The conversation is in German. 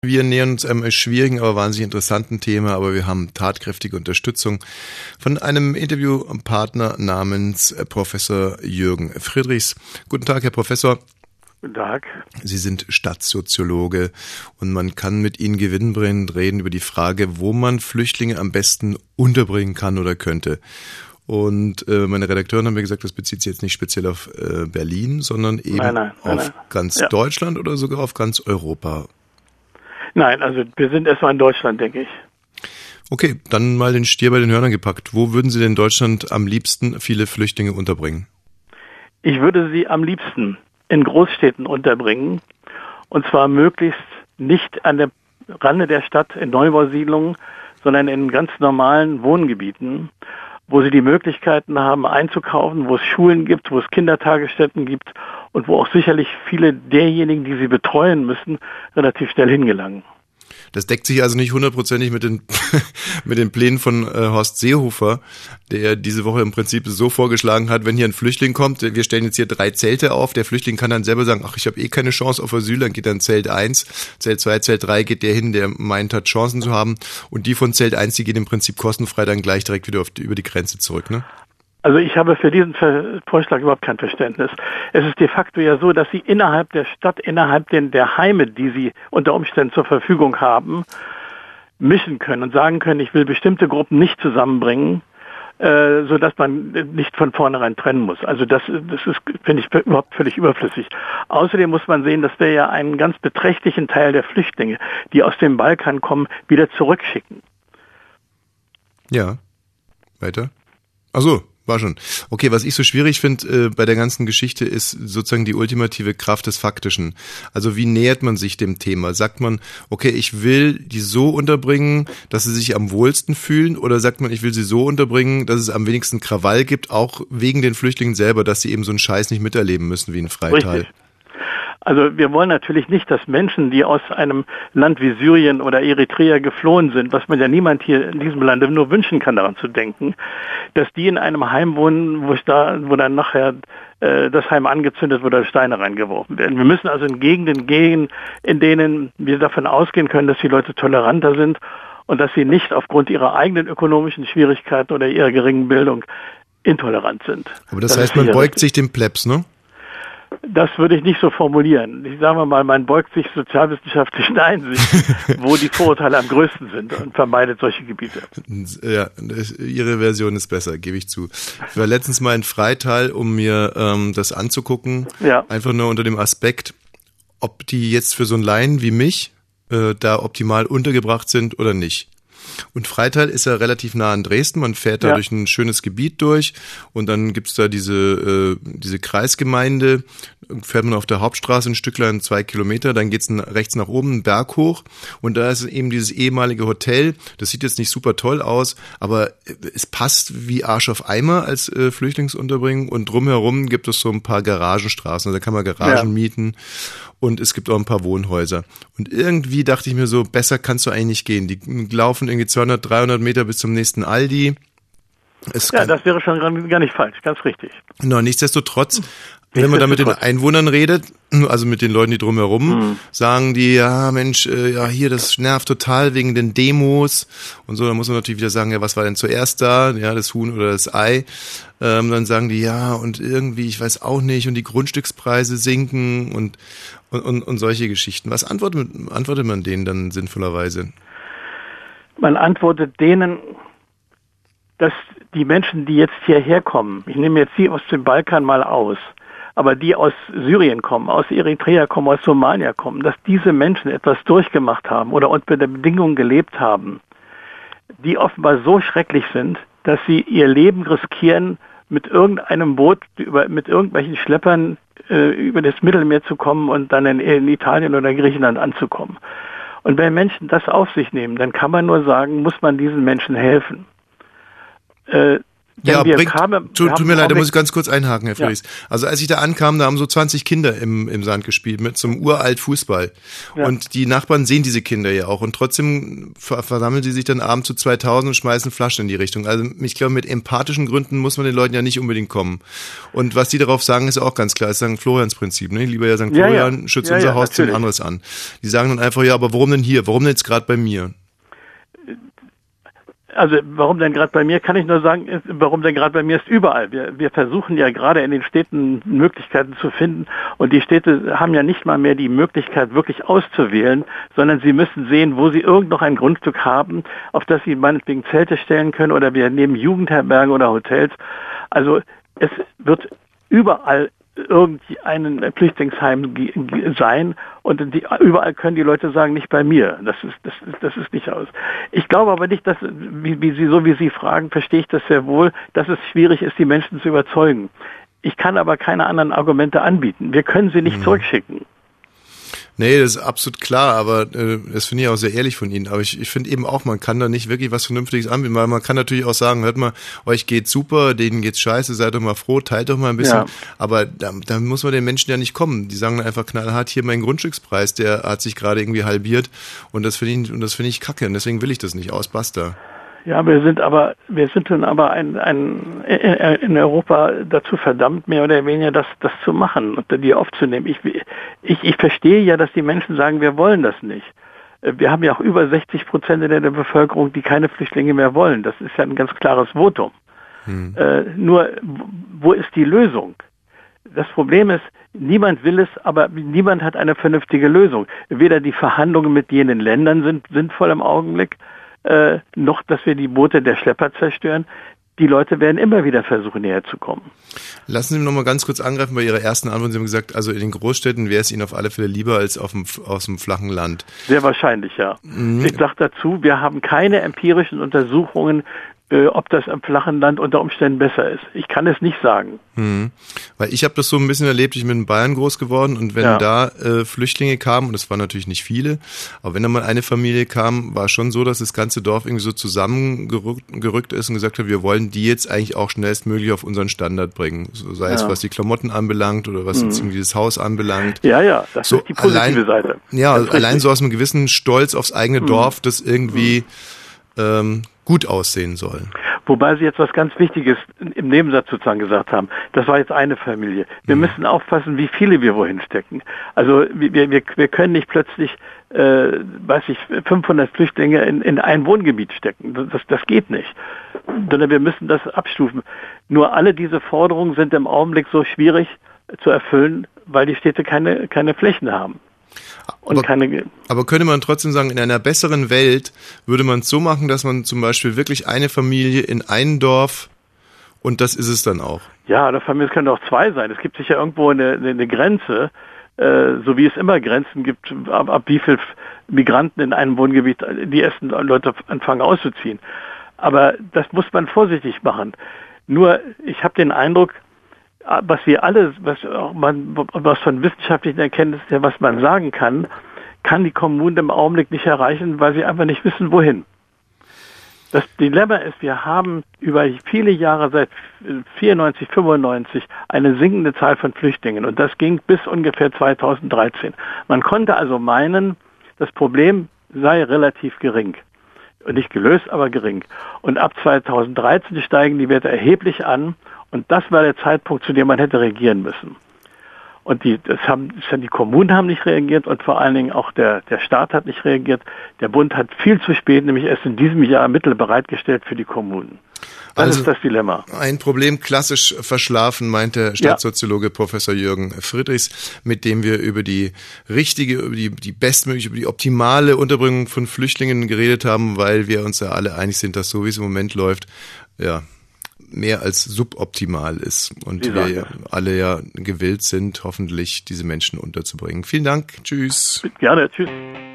Wir nähern uns einem schwierigen, aber wahnsinnig interessanten Thema, aber wir haben tatkräftige Unterstützung von einem Interviewpartner namens Professor Jürgen Friedrichs. Guten Tag, Herr Professor. Guten Tag. Sie sind Stadtsoziologe und man kann mit Ihnen gewinnbringend reden über die Frage, wo man Flüchtlinge am besten unterbringen kann oder könnte. Und meine Redakteurin haben mir gesagt, das bezieht sich jetzt nicht speziell auf Berlin, sondern eben auf ganz Deutschland oder sogar auf ganz Europa. Nein, also wir sind erstmal in Deutschland, denke ich. Okay, dann mal den Stier bei den Hörnern gepackt. Wo würden Sie denn in Deutschland am liebsten viele Flüchtlinge unterbringen? Ich würde sie am liebsten in Großstädten unterbringen. Und zwar möglichst nicht an der Rande der Stadt in Neubausiedlungen, sondern in ganz normalen Wohngebieten, wo sie die Möglichkeiten haben einzukaufen, wo es Schulen gibt, wo es Kindertagesstätten gibt und wo auch sicherlich viele derjenigen, die sie betreuen müssen, relativ schnell hingelangen. Das deckt sich also nicht hundertprozentig mit den mit den Plänen von Horst Seehofer, der diese Woche im Prinzip so vorgeschlagen hat, wenn hier ein Flüchtling kommt, wir stellen jetzt hier 3 Zelte auf, der Flüchtling kann dann selber sagen, ach, ich habe eh keine Chance auf Asyl, dann geht dann Zelt 1, Zelt 2, Zelt 3 geht der hin, der meint hat, Chancen zu haben, und die von Zelt 1, die gehen im Prinzip kostenfrei dann gleich direkt wieder über die Grenze zurück, ne? Also ich habe für diesen Vorschlag überhaupt kein Verständnis. Es ist de facto ja so, dass sie innerhalb der Stadt, innerhalb der Heime, die sie unter Umständen zur Verfügung haben, mischen können und sagen können, ich will bestimmte Gruppen nicht zusammenbringen, sodass man nicht von vornherein trennen muss. Also das ist, finde ich, überhaupt völlig überflüssig. Außerdem muss man sehen, dass wir ja einen ganz beträchtlichen Teil der Flüchtlinge, die aus dem Balkan kommen, wieder zurückschicken. Ja, weiter. Ach so. War schon. Okay, was ich so schwierig finde bei der ganzen Geschichte ist sozusagen die ultimative Kraft des Faktischen. Also wie nähert man sich dem Thema? Sagt man, okay, ich will die so unterbringen, dass sie sich am wohlsten fühlen, oder sagt man, ich will sie so unterbringen, dass es am wenigsten Krawall gibt, auch wegen den Flüchtlingen selber, dass sie eben so einen Scheiß nicht miterleben müssen wie in Freital? Richtig. Also wir wollen natürlich nicht, dass Menschen, die aus einem Land wie Syrien oder Eritrea geflohen sind, was man ja niemand hier in diesem Lande nur wünschen kann, daran zu denken, dass die in einem Heim wohnen, wo dann nachher das Heim angezündet wird oder Steine reingeworfen werden. Wir müssen also in Gegenden gehen, in denen wir davon ausgehen können, dass die Leute toleranter sind und dass sie nicht aufgrund ihrer eigenen ökonomischen Schwierigkeiten oder ihrer geringen Bildung intolerant sind. Aber das heißt, man beugt sich dem Plebs, ne? Das würde ich nicht so formulieren. Ich sage mal, man beugt sich sozialwissenschaftlichen Einsichten, wo die Vorurteile am größten sind, und vermeidet solche Gebiete. Ja, Ihre Version ist besser, gebe ich zu. Ich war letztens mal in Freital, um mir das anzugucken, einfach nur unter dem Aspekt, ob die jetzt für so einen Laien wie mich da optimal untergebracht sind oder nicht. Und Freital ist ja relativ nah an Dresden, man fährt da durch ein schönes Gebiet durch und dann gibt's da diese Kreisgemeinde, fährt man auf der Hauptstraße ein Stücklein 2 Kilometer, dann geht's rechts nach oben einen Berg hoch und da ist eben dieses ehemalige Hotel, das sieht jetzt nicht super toll aus, aber es passt wie Arsch auf Eimer als Flüchtlingsunterbringung, und drumherum gibt es so ein paar Garagenstraßen, also da kann man Garagen mieten. Und es gibt auch ein paar Wohnhäuser. Und irgendwie dachte ich mir so, besser kannst du eigentlich nicht gehen. Die laufen irgendwie 200, 300 Meter bis zum nächsten Aldi. Das wäre schon gar nicht falsch, ganz richtig. No, nichtsdestotrotz, wenn man da mit den Einwohnern redet, also mit den Leuten, die drumherum, sagen die, ja Mensch, hier, das nervt total wegen den Demos und so. Dann muss man natürlich wieder sagen, ja, was war denn zuerst da? Ja, das Huhn oder das Ei? Dann sagen die, ja, und irgendwie, ich weiß auch nicht, und die Grundstückspreise sinken und solche Geschichten. Was antwortet man denen dann sinnvollerweise? Man antwortet denen, dass die Menschen, die jetzt hierher kommen, ich nehme jetzt die aus dem Balkan mal aus, aber die aus Syrien kommen, aus Eritrea kommen, aus Somalia kommen, dass diese Menschen etwas durchgemacht haben oder unter den Bedingungen gelebt haben, die offenbar so schrecklich sind, dass sie ihr Leben riskieren, mit irgendeinem Boot, mit irgendwelchen Schleppern über das Mittelmeer zu kommen und dann in Italien oder Griechenland anzukommen. Und wenn Menschen das auf sich nehmen, dann kann man nur sagen, muss man diesen Menschen helfen. Ja, tut mir leid, da muss ich ganz kurz einhaken, Herr Friedrichs. Ja. Also als ich da ankam, da haben so 20 Kinder im Sand gespielt mit zum uralt Fußball. Ja. Und die Nachbarn sehen diese Kinder ja auch. Und trotzdem versammeln sie sich dann abends zu 2000 und schmeißen Flaschen in die Richtung. Also ich glaube, mit empathischen Gründen muss man den Leuten ja nicht unbedingt kommen. Und was die darauf sagen, ist auch ganz klar. Das ist St. Florians Prinzip. Ne? Lieber ja St. Florian, schützt unser Haus, zieht anderes an. Die sagen dann einfach, ja, aber warum denn hier? Warum denn jetzt gerade bei mir? Also warum denn gerade bei mir, kann ich nur sagen, warum denn gerade bei mir ist überall. Wir versuchen ja gerade in den Städten Möglichkeiten zu finden und die Städte haben ja nicht mal mehr die Möglichkeit wirklich auszuwählen, sondern sie müssen sehen, wo sie irgend noch ein Grundstück haben, auf das sie meinetwegen Zelte stellen können oder wir nehmen Jugendherbergen oder Hotels. Also es wird überall irgendein Flüchtlingsheim sein und überall können die Leute sagen, nicht bei mir. Das ist nicht aus. Ich glaube aber nicht, dass, wie Sie fragen, verstehe ich das sehr wohl, dass es schwierig ist, die Menschen zu überzeugen. Ich kann aber keine anderen Argumente anbieten. Wir können sie nicht zurückschicken. Nee, das ist absolut klar, aber das finde ich auch sehr ehrlich von Ihnen. Aber ich finde eben auch, man kann da nicht wirklich was Vernünftiges anbieten, weil man kann natürlich auch sagen, hört mal, euch geht's super, denen geht's scheiße, seid doch mal froh, teilt doch mal ein bisschen. Ja. Aber da muss man den Menschen ja nicht kommen. Die sagen einfach knallhart, hier mein Grundstückspreis, der hat sich gerade irgendwie halbiert und das finde ich kacke und deswegen will ich das nicht, aus, basta. Ja, wir sind nun aber in Europa dazu verdammt, mehr oder weniger das zu machen und die aufzunehmen. Ich verstehe ja, dass die Menschen sagen, wir wollen das nicht. Wir haben ja auch über 60% der Bevölkerung, die keine Flüchtlinge mehr wollen. Das ist ja ein ganz klares Votum. Nur, wo ist die Lösung? Das Problem ist, niemand will es, aber niemand hat eine vernünftige Lösung. Weder die Verhandlungen mit jenen Ländern sind sinnvoll im Augenblick, noch, dass wir die Boote der Schlepper zerstören. Die Leute werden immer wieder versuchen, näher zu kommen. Lassen Sie mich noch mal ganz kurz angreifen bei Ihrer ersten Antwort. Sie haben gesagt, also in den Großstädten wäre es Ihnen auf alle Fälle lieber als aus dem flachen Land. Sehr wahrscheinlich, ja. Ich sage dazu, wir haben keine empirischen Untersuchungen, ob das am flachen Land unter Umständen besser ist. Ich kann es nicht sagen. Weil ich habe das so ein bisschen erlebt, ich bin in Bayern groß geworden und wenn da Flüchtlinge kamen, und das waren natürlich nicht viele, aber wenn da mal eine Familie kam, war es schon so, dass das ganze Dorf irgendwie so zusammengerückt ist und gesagt hat, wir wollen die jetzt eigentlich auch schnellstmöglich auf unseren Standard bringen. So sei es, was die Klamotten anbelangt oder was jetzt irgendwie das Haus anbelangt. Ja, das so ist die positive Seite. Ja, allein so aus einem gewissen Stolz aufs eigene Dorf, das irgendwie gut aussehen soll. Wobei Sie jetzt was ganz Wichtiges im Nebensatz sozusagen gesagt haben. Das war jetzt eine Familie. Wir müssen aufpassen, wie viele wir wohin stecken. Also wir können nicht plötzlich 500 Flüchtlinge in ein Wohngebiet stecken. Das geht nicht. Sondern wir müssen das abstufen. Nur alle diese Forderungen sind im Augenblick so schwierig zu erfüllen, weil die Städte keine Flächen haben. Aber könnte man trotzdem sagen, in einer besseren Welt würde man es so machen, dass man zum Beispiel wirklich eine Familie in ein Dorf und das ist es dann auch? Ja, oder Familien können auch zwei sein. Es gibt sicher irgendwo eine Grenze, so wie es immer Grenzen gibt, ab wie viel Migranten in einem Wohngebiet die ersten Leute anfangen auszuziehen. Aber das muss man vorsichtig machen. Nur, ich habe den Eindruck, was von wissenschaftlichen Erkenntnissen her, was man sagen kann die Kommunen im Augenblick nicht erreichen, weil sie einfach nicht wissen, wohin. Das Dilemma ist, wir haben über viele Jahre, seit 94, 95, eine sinkende Zahl von Flüchtlingen und das ging bis ungefähr 2013. Man konnte also meinen, das Problem sei relativ gering. Nicht gelöst, aber gering. Und ab 2013 steigen die Werte erheblich an. Und das war der Zeitpunkt, zu dem man hätte reagieren müssen. Und die Kommunen haben nicht reagiert und vor allen Dingen auch der Staat hat nicht reagiert. Der Bund hat viel zu spät, nämlich erst in diesem Jahr Mittel bereitgestellt für die Kommunen. Das ist das Dilemma. Ein Problem klassisch verschlafen, meint der Stadtsoziologe Professor Jürgen Friedrichs, mit dem wir über die bestmögliche, über die optimale Unterbringung von Flüchtlingen geredet haben, weil wir uns ja alle einig sind, dass so wie es im Moment läuft, mehr als suboptimal ist und wir alle ja gewillt sind, hoffentlich diese Menschen unterzubringen. Vielen Dank. Tschüss. Gerne. Tschüss.